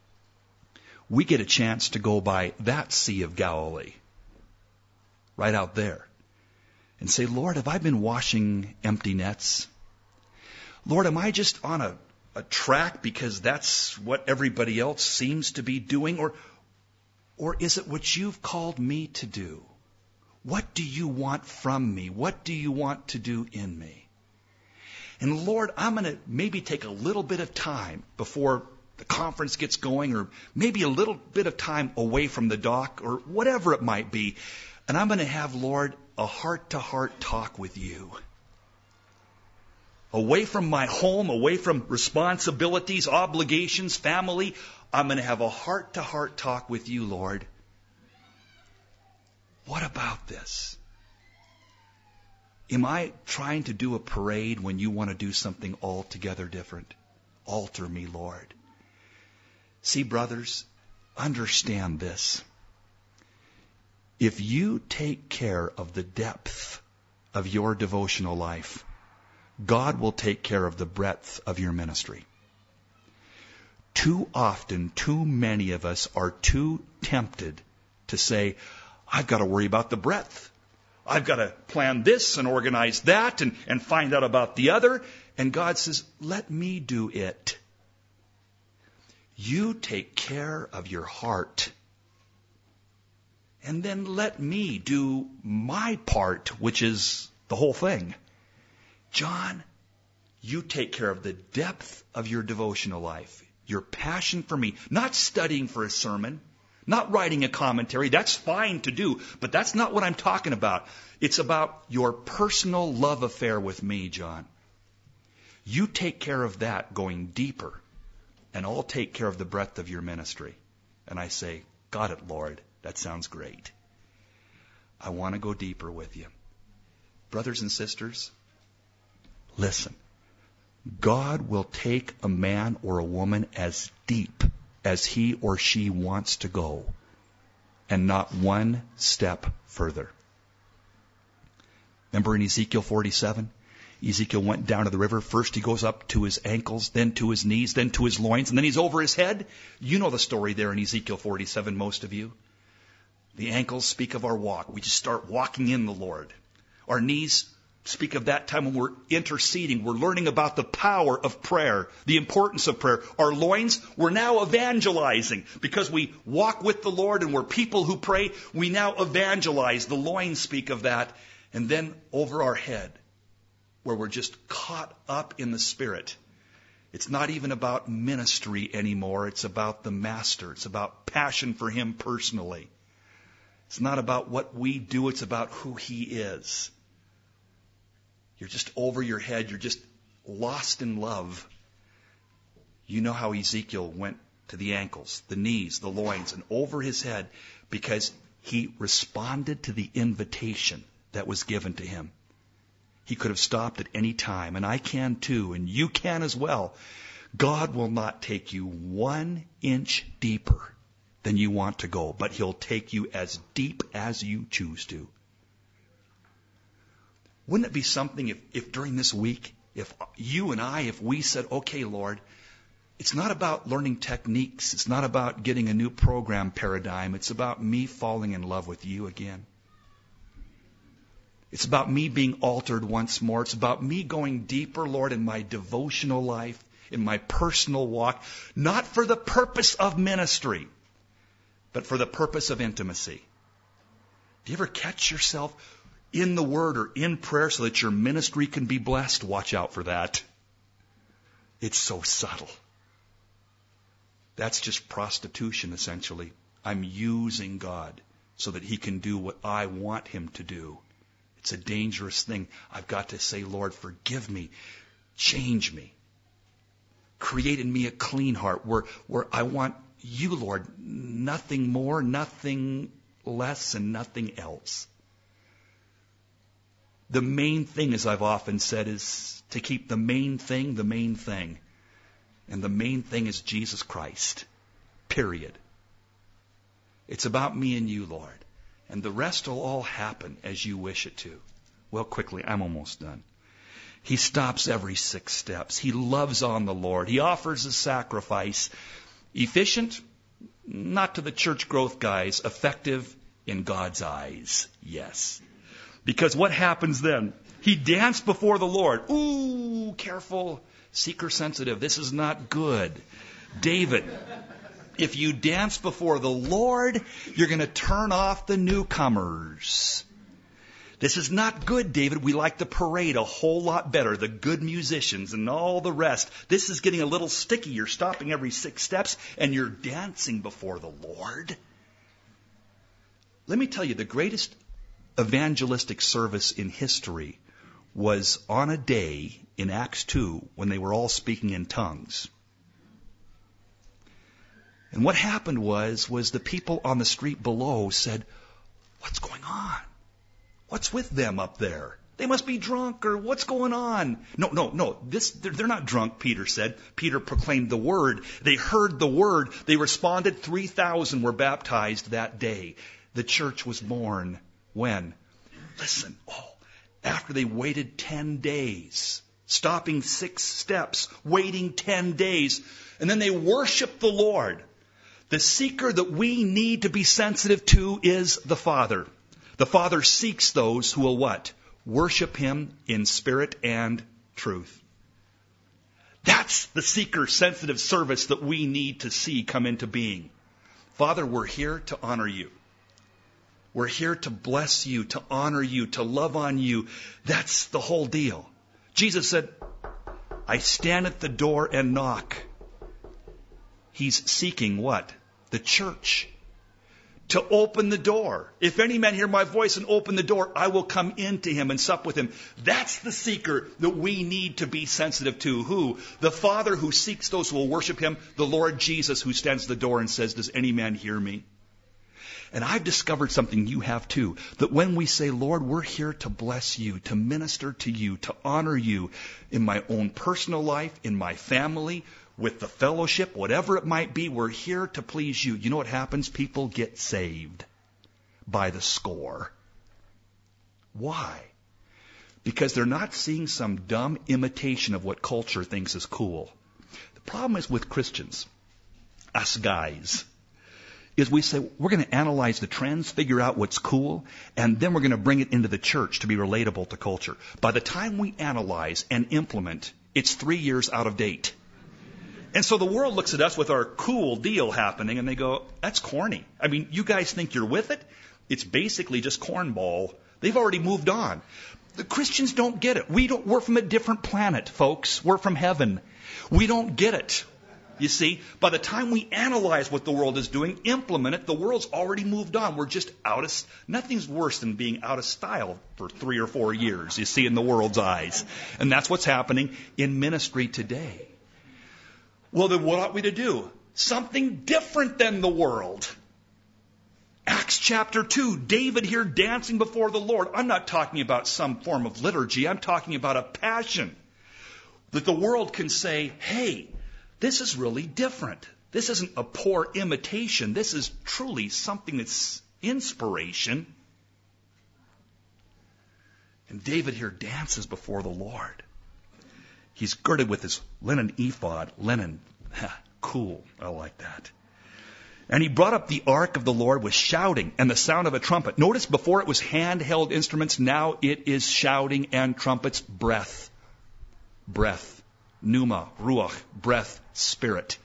We get a chance to go by that Sea of Galilee, right out there, and say, Lord, have I been washing empty nets? Lord, am I just on a, a track because that's what everybody else seems to be doing? Or, or is it what you've called me to do? What do you want from me? What do you want to do in me? And Lord, I'm going to maybe take a little bit of time before the conference gets going, or maybe a little bit of time away from the dock, or whatever it might be. And I'm going to have, Lord, a heart-to-heart talk with you. Away from my home, away from responsibilities, obligations, family, I'm going to have a heart-to-heart talk with you, Lord. What about this? Am I trying to do a parade when you want to do something altogether different? Alter me, Lord. See, brothers, understand this. If you take care of the depth of your devotional life, God will take care of the breadth of your ministry. Too often, too many of us are too tempted to say, I've got to worry about the breadth. I've got to plan this and organize that and, and find out about the other. And God says, let me do it. You take care of your heart. And then let me do my part, which is the whole thing. John, you take care of the depth of your devotional life. Your passion for me, not studying for a sermon, not writing a commentary. That's fine to do, but that's not what I'm talking about. It's about your personal love affair with me, John. You take care of that going deeper, and I'll take care of the breadth of your ministry. And I say, got it, Lord. That sounds great. I want to go deeper with you. Brothers and sisters, listen. God will take a man or a woman as deep as he or she wants to go, and not one step further. Remember in Ezekiel forty-seven? Ezekiel went down to the river. First he goes up to his ankles, then to his knees, then to his loins, and then he's over his head. You know the story there in Ezekiel forty-seven, most of you. The ankles speak of our walk. We just start walking in the Lord. Our knees speak of that time when we're interceding. We're learning about the power of prayer, the importance of prayer. Our loins, we're now evangelizing. Because we walk with the Lord and we're people who pray, we now evangelize. The loins speak of that. And then over our head, where we're just caught up in the Spirit. It's not even about ministry anymore. It's about the Master. It's about passion for Him personally. It's not about what we do. It's about who He is. You're just over your head. You're just lost in love. You know how Ezekiel went to the ankles, the knees, the loins, and over his head because he responded to the invitation that was given to him. He could have stopped at any time, and I can too, and you can as well. God will not take you one inch deeper than you want to go, but He'll take you as deep as you choose to. Wouldn't it be something if, if during this week, if you and I, if we said, okay, Lord, it's not about learning techniques. It's not about getting a new program paradigm. It's about me falling in love with you again. It's about me being altered once more. It's about me going deeper, Lord, in my devotional life, in my personal walk, not for the purpose of ministry, but for the purpose of intimacy. Do you ever catch yourself in the Word or in prayer so that your ministry can be blessed? Watch out for that. It's so subtle. That's just prostitution, essentially. I'm using God so that He can do what I want Him to do. It's a dangerous thing. I've got to say, Lord, forgive me. Change me. Create in me a clean heart where, where I want You, Lord, nothing more, nothing less, and nothing else. The main thing, as I've often said, is to keep the main thing the main thing. And the main thing is Jesus Christ. Period. It's about me and You, Lord. And the rest will all happen as You wish it to. Well, quickly, I'm almost done. He stops every six steps. He loves on the Lord. He offers a sacrifice. Efficient? Not to the church growth guys. Effective in God's eyes. Yes. Because what happens then? He danced before the Lord. Ooh, careful. Seeker sensitive. This is not good. David, if you dance before the Lord, you're going to turn off the newcomers. This is not good, David. We like the parade a whole lot better, the good musicians and all the rest. This is getting a little sticky. You're stopping every six steps and you're dancing before the Lord. Let me tell you, the greatest evangelistic service in history was on a day in Acts two when they were all speaking in tongues. And what happened was, was the people on the street below said, what's going on? What's with them up there? They must be drunk, or what's going on? No, no, no. This, they're, they're not drunk, Peter said. Peter proclaimed the word. They heard the word. They responded. three thousand were baptized that day. The church was born. When? Listen. Oh, after they waited ten days. Stopping six steps. Waiting ten days. And then they worshiped the Lord. The seeker that we need to be sensitive to is the Father. The Father seeks those who will what? Worship Him in spirit and truth. That's the seeker-sensitive service that we need to see come into being. Father, we're here to honor You. We're here to bless You, to honor You, to love on You. That's the whole deal. Jesus said, I stand at the door and knock. He's seeking what? The church. To open the door. If any man hear my voice and open the door, I will come into him and sup with him. That's the seeker that we need to be sensitive to. Who? The Father who seeks those who will worship Him. The Lord Jesus who stands at the door and says, does any man hear me? And I've discovered something you have too. That when we say, Lord, we're here to bless You, to minister to You, to honor You in my own personal life, in my family, with the fellowship, whatever it might be, we're here to please You. You know what happens? People get saved by the score. Why? Because they're not seeing some dumb imitation of what culture thinks is cool. The problem is with Christians, us guys, is we say, we're going to analyze the trends, figure out what's cool, and then we're going to bring it into the church to be relatable to culture. By the time we analyze and implement, it's three years out of date. And so the world looks at us with our cool deal happening, and they go, that's corny. I mean, you guys think you're with it? It's basically just cornball. They've already moved on. The Christians don't get it. We don't, we're from a different planet, folks. We're from heaven. We don't get it. You see, by the time we analyze what the world is doing, implement it, the world's already moved on. We're just out of, nothing's worse than being out of style for three or four years, you see, in the world's eyes. And that's what's happening in ministry today. Well, then what ought we to do? Something different than the world. Acts chapter two, David here dancing before the Lord. I'm not talking about some form of liturgy. I'm talking about a passion that the world can say, hey, this is really different. This isn't a poor imitation. This is truly something that's inspiration. And David here dances before the Lord. He's girded with his linen ephod. Linen. Cool. I like that. And he brought up the ark of the Lord with shouting and the sound of a trumpet. Notice before it was handheld instruments. Now it is shouting and trumpets. Breath. Breath. Pneuma. Ruach. Breath. Spirit.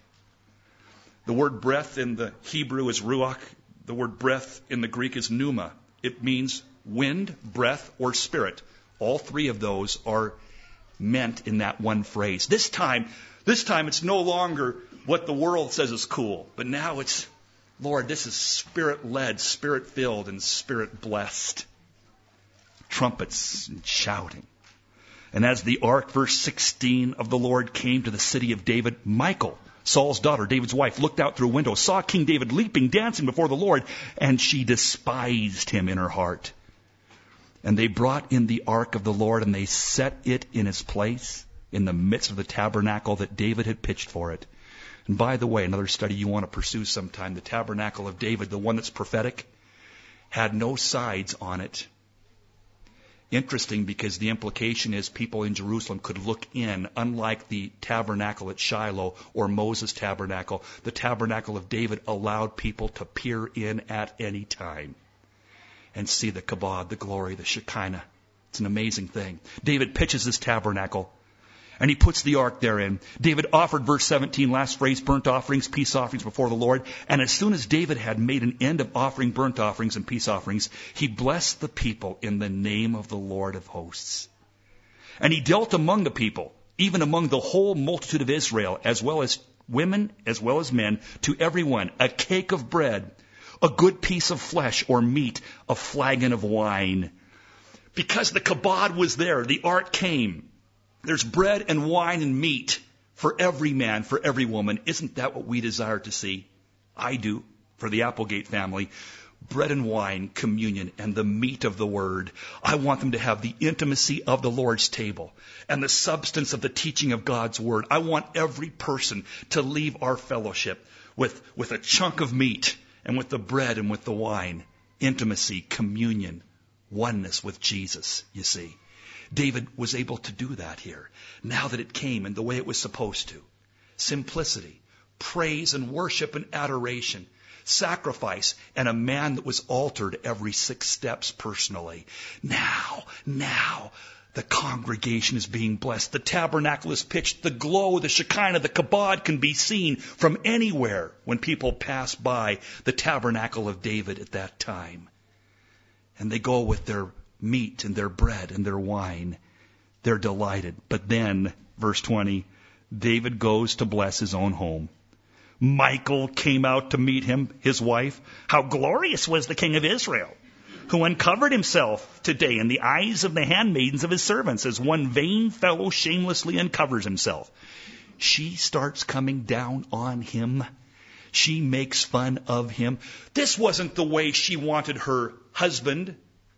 The word breath in the Hebrew is ruach. The word breath in the Greek is pneuma. It means wind, breath, or spirit. All three of those are meant in that one phrase. This time, this time it's no longer what the world says is cool, but now it's, Lord, this is spirit-led, spirit-filled, and spirit-blessed. Trumpets and shouting. And as the ark, verse sixteen, of the Lord came to the city of David, Michal, Saul's daughter, David's wife, looked out through a window, saw King David leaping, dancing before the Lord, and she despised him in her heart. And they brought in the ark of the Lord, and they set it in its place in the midst of the tabernacle that David had pitched for it. And by the way, another study you want to pursue sometime, the tabernacle of David, the one that's prophetic, had no sides on it. Interesting, because the implication is people in Jerusalem could look in, unlike the tabernacle at Shiloh or Moses' tabernacle. The tabernacle of David allowed people to peer in at any time and see the kabod, the glory, the Shekinah. It's an amazing thing. David pitches this tabernacle, and he puts the ark therein. David offered, verse seventeen, last phrase, burnt offerings, peace offerings before the Lord. And as soon as David had made an end of offering burnt offerings and peace offerings, he blessed the people in the name of the Lord of hosts. And he dealt among the people, even among the whole multitude of Israel, as well as women, as well as men, to everyone, a cake of bread, a good piece of flesh or meat, a flagon of wine. Because the kabod was there, the ark came. There's bread and wine and meat for every man, for every woman. Isn't that what we desire to see? I do, for the Applegate family. bread and wine, communion, and the meat of the Word. I want them to have the intimacy of the Lord's table and the substance of the teaching of God's Word. I want every person to leave our fellowship with, with a chunk of meat and with the bread and with the wine. Intimacy, communion, oneness with Jesus, you see. David was able to do that here, now that it came in the way it was supposed to. Simplicity, praise and worship and adoration, sacrifice, and a man that was altered every six steps personally. Now, now, the congregation is being blessed. The tabernacle is pitched. The glow, the Shekinah, the kabod can be seen from anywhere when people pass by the tabernacle of David at that time. And they go with their meat and their bread and their wine. They're delighted. But then, verse twenty, David goes to bless his own home. Michal came out to meet him, his wife. How glorious was the king of Israel, who uncovered himself today in the eyes of the handmaidens of his servants, as one vain fellow shamelessly uncovers himself. She starts coming down on him. She makes fun of him. This wasn't the way she wanted her husband,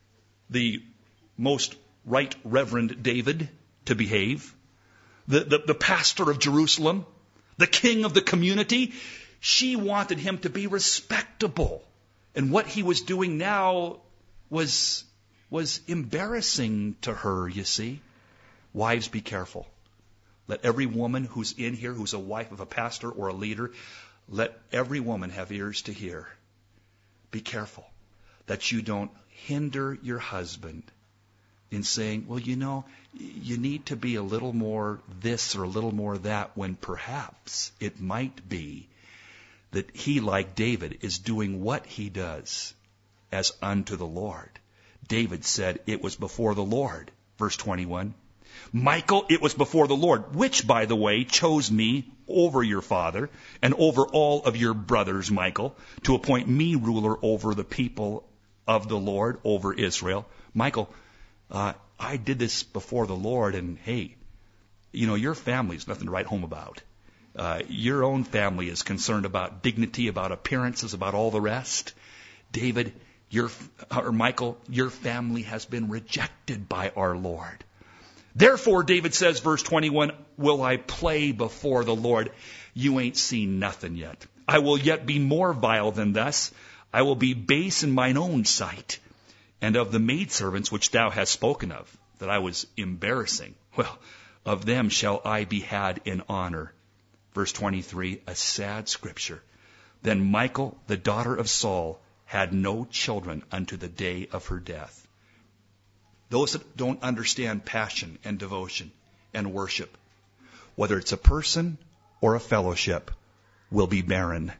the most right Reverend David, to behave. The, the, the pastor of Jerusalem, the king of the community. She wanted him to be respectable. And what he was doing now was, was embarrassing to her, you see. Wives, be careful. Let every woman who's in here, who's a wife of a pastor or a leader, let every woman have ears to hear. Be careful that you don't hinder your husband in saying, well, you know, you need to be a little more this or a little more that, when perhaps it might be that he, like David, is doing what he does as unto the Lord. David said, it was before the Lord. Verse twenty-one. Michal, it was before the Lord, which, by the way, chose me over your father and over all of your brothers, Michal, to appoint me ruler over the people of the Lord, over Israel. Michal, uh, I did this before the Lord, and hey, you know, your family's nothing to write home about. Uh, your own family is concerned about dignity, about appearances, about all the rest. David, your, or Michal, your family has been rejected by our Lord. Therefore, David says, verse twenty-one, will I play before the Lord? You ain't seen nothing yet. I will yet be more vile than thus. I will be base in mine own sight. And of the maidservants which thou hast spoken of, that I was embarrassing, well, of them shall I be had in honor. Verse twenty-three, a sad scripture. Then Michal, the daughter of Saul, had no children unto the day of her death. Those that don't understand passion and devotion and worship, whether it's a person or a fellowship, will be barren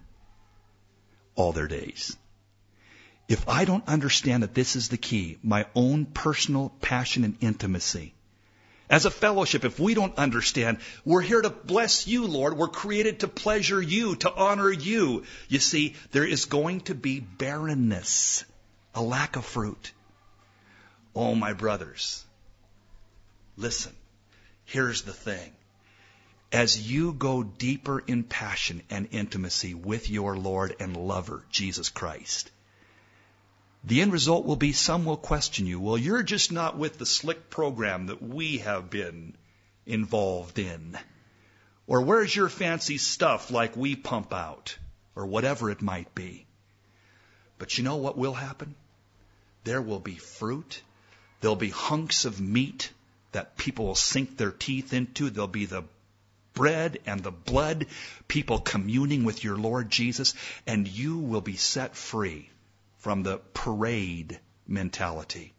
all their days. If I don't understand that this is the key, my own personal passion and intimacy, as a fellowship, if we don't understand, we're here to bless you, Lord. We're created to pleasure you, to honor you. You see, there is going to be barrenness, a lack of fruit. Oh, my brothers, listen, here's the thing. As you go deeper in passion and intimacy with your Lord and lover, Jesus Christ, the end result will be some will question you. Well, you're just not with the slick program that we have been involved in. Or where's your fancy stuff like we pump out? Or whatever it might be. But you know what will happen? There will be fruit. There'll be hunks of meat that people will sink their teeth into. There'll be the bread and the blood, people communing with your Lord Jesus, and you will be set free from the parade mentality.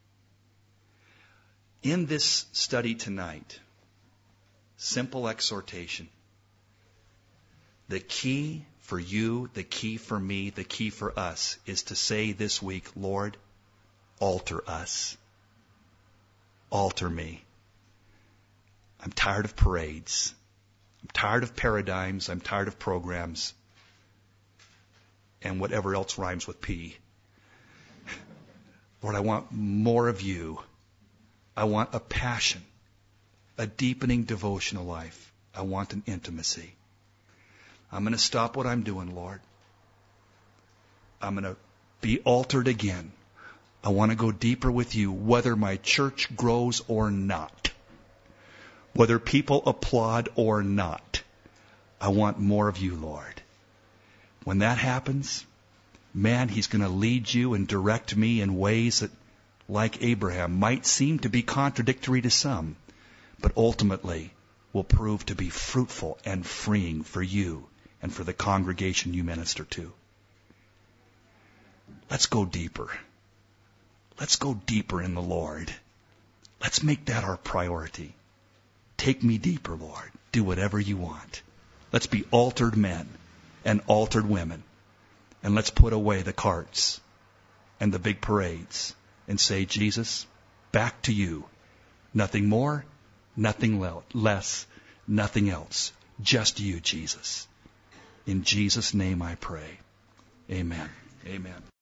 In this study tonight, simple exhortation. The key for you, the key for me, the key for us is to say this week, Lord, alter us. Alter me. I'm tired of parades. I'm tired of paradigms. I'm tired of programs. And whatever else rhymes with P. Lord, I want more of you. I want a passion, a deepening devotional life. I want an intimacy. I'm going to stop what I'm doing, Lord. I'm going to be altered again. I want to go deeper with you, whether my church grows or not. Whether people applaud or not. I want more of you, Lord. When that happens, man, he's going to lead you and direct me in ways that, like Abraham, might seem to be contradictory to some, but ultimately will prove to be fruitful and freeing for you and for the congregation you minister to. Let's go deeper. Let's go deeper in the Lord. Let's make that our priority. Take me deeper, Lord. Do whatever you want. Let's be altered men and altered women. And let's put away the carts and the big parades and say, Jesus, back to you. Nothing more, nothing less, nothing else. Just you, Jesus. In Jesus' name I pray. Amen. Amen.